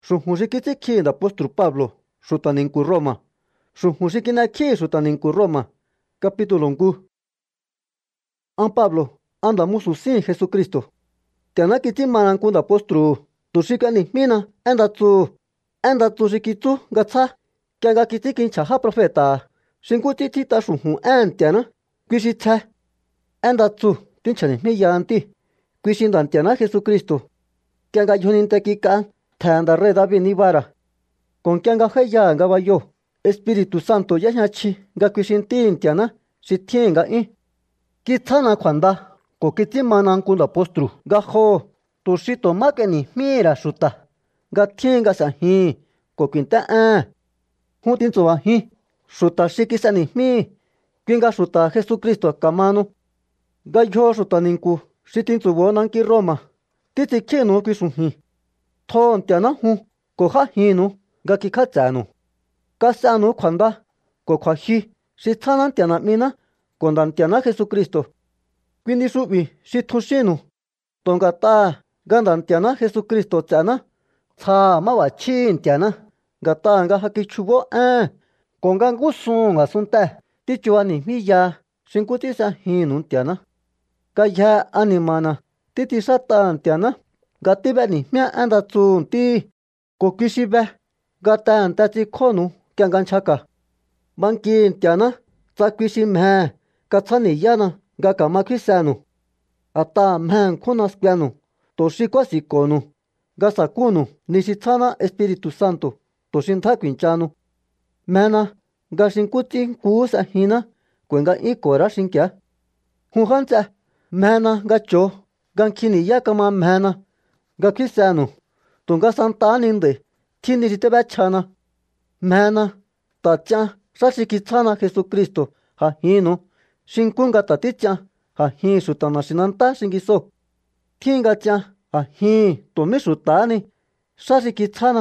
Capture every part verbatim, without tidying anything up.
Xujun xi kitsikji nda apóstol Pablo xuta ningu Roma. Xujun xi kinekji xuta ningu Roma. Capítulo ngu. An Pablo anda musu sin Jesucristo. Tiana kitsimana ngu nda apóstol tuxi kanijmina enda tsu enda tsu xi kitsu nga tsja kia nga kitsikinchja já profeta xi ngu tsitjita xujun én Ntiana kui xi tsje enda tsu tinchjanijmiya nti kui xi nda Ntiana Jesucristo kia nga yjoninte kik'a tje nda rey David nibara kon kia nga jeya ngabayo Espíritu Santo y'ejñachji nga kui xi ntí Ntiana xi tjin nga'yún kitsjana kjuanda ko kitsimana ngu nda apóstol nga jo tuxi toma k'uenijmíra xuta nga tjin nga s'ejin ko kuint'e'en jun tintsubajin xuta xi kis'enijmí kui nga xuta Jesucristo kamanu ngayjo xuta ningu xi tintsubo nanki Roma titsikjinu kui xujin tjo Ntiana jun ko jájinnu nga kikja'tsenu kas'enu kjuanda ko kjuaji xi tsjana Ntiana m'ina ko nda Ntiana Jesucristo kui ndi xu'bi xi tjuxinnu to ngat'a nga nda Ntiana Jesucristo ts'ena tsja mabachjí Ntiana ngat'a nga ja kichjubo én ko nga ngúsun ngasunte tichuba nijmiya xi nkú ts'in s'ejinnu Ntiana ngayje animana titsixat'a Ntiana nga tíb'enijmía én nda tsu nti ko kui xi be nga tehe̱nte tsikjónu k'ia nga nchjaka banki Ntiana tsa kui xi mje katsjaniyana nga kama kjuisenu ngat'a mje ṉkjúnna skuenu tuxi kuásiko̱nu nga sa̱kúnu ni xi tsjana Espíritu Santo tuxi ndjá ku̱i̱nchanu mjena nga xi nkú ts'in nkuú s'ejinna kuenga 'ínkora xinki̱á jun já nts'e mjena nga cho̱o nga nkjin ni̱yá kama mjena nga kjuisenu tunga santaháni nd'a̱i̱ tjin ni xi tíb'echjana mjena tats'ian xá xi kitsjana Jesucristo ja̱jinnu xi nkú nga ta̱ títs'ian a̱jin xuta na̱xi̱nandá xingisóo̱ tjín nga ts'ian a̱jin tu̱ mí xu̱ta̱háni xá xi kitsjána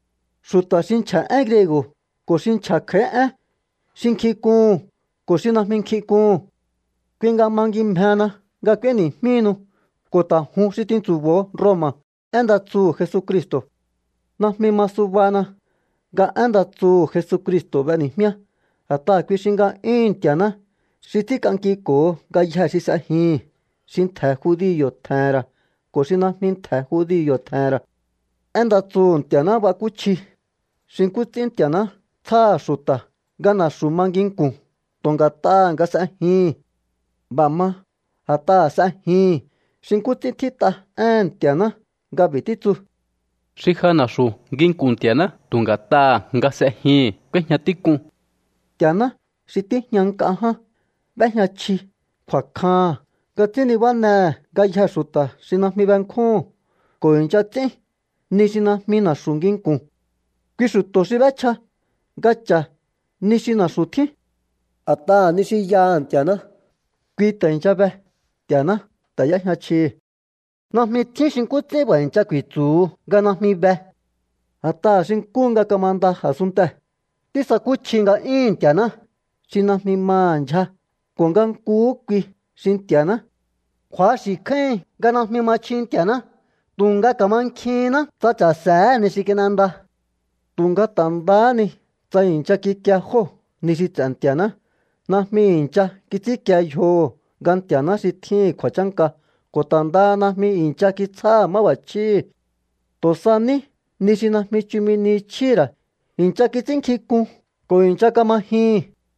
xuta xi nchja én griego ko̱ xi nchja kj'a̱í én xi nkjinkun ko̱ xi najmi nkjinkun kui nga manguimjena nga k'uenijmínu ko̱ ta̱ jun xi tintsu̱bo̱o Roma én nda tsu Jesucristo najmi ma subana nga én nda tsu Jesucristo b'enijmíá ngat'a kui xi nga'yún Nti̱a̱ná xi tjík'ankiko̱o ngayje xi s'ejin xi ntje̱ judío tje̱nra̱ ko̱ xi najmi ntje̱ judío tje̱nra̱ én nda tsu Nti̱a̱ná bakúchji xi nkú ts'ín Nti̱a̱ná tsja xuta nga na̱xu̱ manginku̱n tu̱ ngat'a nga s'ejin b'a̱ ma ngat'a s'ejin xi nkú ts'ín tjít'a én Nti̱a̱ná nga b'i̱ títsu xi ja na̱xu̱ nginku̱n Nti̱a̱ná tu̱ ngat'a nga s'ejin k'uéjña tík'un Nti̱a̱ná xi tíjña nk'a ján b'éjña chji kjua̱kjan nga ts'ín nibáne ngayje xuta xi najmi benkjún ko̱ i̱ncha ts'ín ni xi najmi na̱xu̱ nginku̱n kui xuto̱ xi b'échja nga cha̱ ni xi na̱xu̱ tjín ngat'a ni xi ya Nti̱a̱ná kui ta̱ i̱ncha be Nti̱a̱ná ta̱ y'éjña chji najmi tjín xi nkú ts'ín b'a̱ i̱ncha ku̱i̱tsu̱ nga najmi be ngat'a xi nkú nga kamanda a̱sunntee̱ tísakúchji nga'yún Nti̱a̱ná xi najmi ma ndyja ko̱ nga nkuú kui xi Nti̱a̱ná kju̱axi̱ kjaen nga najmi machji Nti̱a̱ná tu̱nga ka̱mankjinná tsa cha̱se̱ ni xi kin'enda tu̱nga ta̱ ndaháni tsa i̱ncha kikie jóo̱ ni xi ts'e̱ Nti̱a̱ná najmi i̱ncha kitsíkie yjoho̱ nga Nti̱a̱ná xi tjín kju̱a̱chánka ko̱ ta̱ ndaha najmi i̱ncha kitsjá máb'a̱chjí tu̱ sa ní ni xi najmi chumini chjíra̱ i̱ncha kits'ínnkjinkun ko̱ i̱ncha kamajin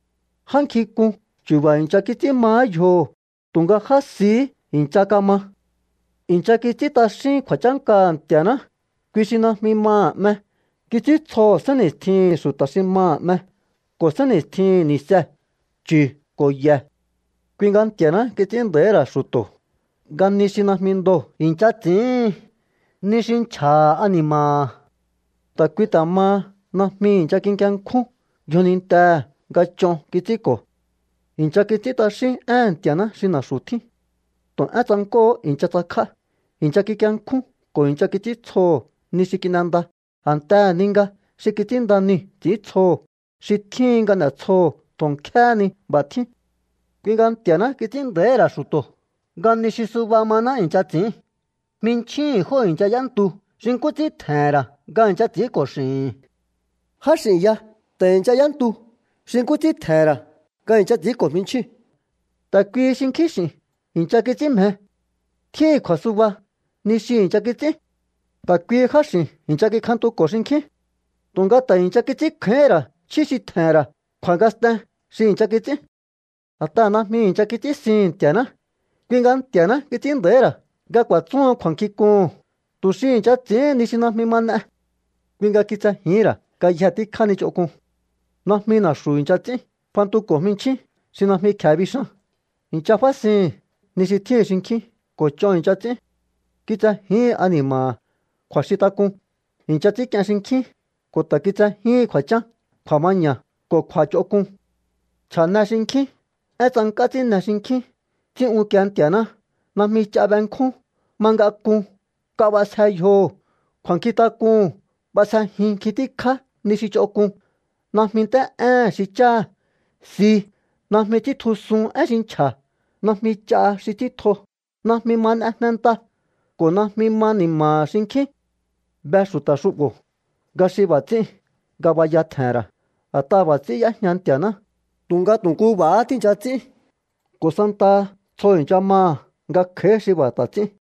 já nkjinkun chu̱ba̱ i̱ncha kits'ínmahá yjoho̱ tu̱nga já sií i̱ncha kama i̱ncha kits'ínt'axín kju̱a̱chánka Nti̱a̱ná kui xi najmi ma 'me kits'íntsjo sénni̱stjin xuta xi ma 'me ko̱ sénni̱stjin ni̱se chu̱ ko̱ ye̱ kui nga Nti̱a̱ná kits'ínnda̱íra̱ xuto̱ nga ni xi najmi ndoo̱ i̱ncha ts'i̱ín ni xi nchja̱ anima̱ ta̱ kui ta̱ ma najmi i̱ncha kinkinkjún yjoninte nga ch'on kits'ínko̱ i̱ncha kits'ínt'axín én Nti̱a̱ná xi na̱xu̱ tjín tu̱ én tsankóo̱ i̱ncha tsakjá i̱ncha kikienkjún ko̱ i̱ncha kits'íntsjoho̱ ni xi kin'enda a̱ntehe̱ nga xi kits'ínnda nii̱ ts'i̱íntsjoho̱ xi tjín nga n'e̱tsjoho̱ tjo̱nkjéni b'a̱ tjín kui nga Nti̱a̱ná kits'ínnda̱íra̱ xuto̱ nga ni xi suba maná i̱ncha ts'i̱ín jminchjín jó i̱ncha y'ántu xi nkú ts'ín tje̱nra̱ gan cha chỉ có sinh hát sinh ya tên cha yan tu sinh cú tí thề ra gan cha chỉ có mình chi ta quy sinh khí sinh in cha cái chim hè thiên khó su ba ni sinh cha cái chim ta quy khá sinh in cha cái khăn tu có sinh khí tung gà ta in cha cái chim khé ra chi chi thề ra khoan gà ta sinh cha cái chim à ta na mi in cha cái chim sinh tiền na quyên gan tiền na cái chim đấy ra gà quả chuông khoan khí con tu sinh cha chim ni sinh na mi man na quyên gà cái cha hi ra gà ya tí khăn ni chỗ con na mi na su in cha chim phan tu có mình chi sinh na mi khai bi sang in cha phát sinh ni si thiên sinh khí có cho in cha chim cái cha hi anh mà khoa sĩ ta con in cha chim cái sinh khí có ta cái cha hi khoa cha khoa man nhà có khoa chỗ con cha na sinh khí ai chẳng cái chim na sinh khí chim u kian tiền na na mi cha ban con mang gà con cả ba sai ho khoan khí ta con ba sai hi khí tí khá ni si chỗ con na mi ta a si cha si na mi ti thu sung a sin cha na mi cha si ti tho na mi man a nan ta ko na mi man ni ma sin khí ba su ta su bo ga si ba ti ga ba ya tha ra a ta ba ti ya nyan tia na tung gà tung cú ba tin cha chi ko san ta choi cha ma ga khe si ba ta chi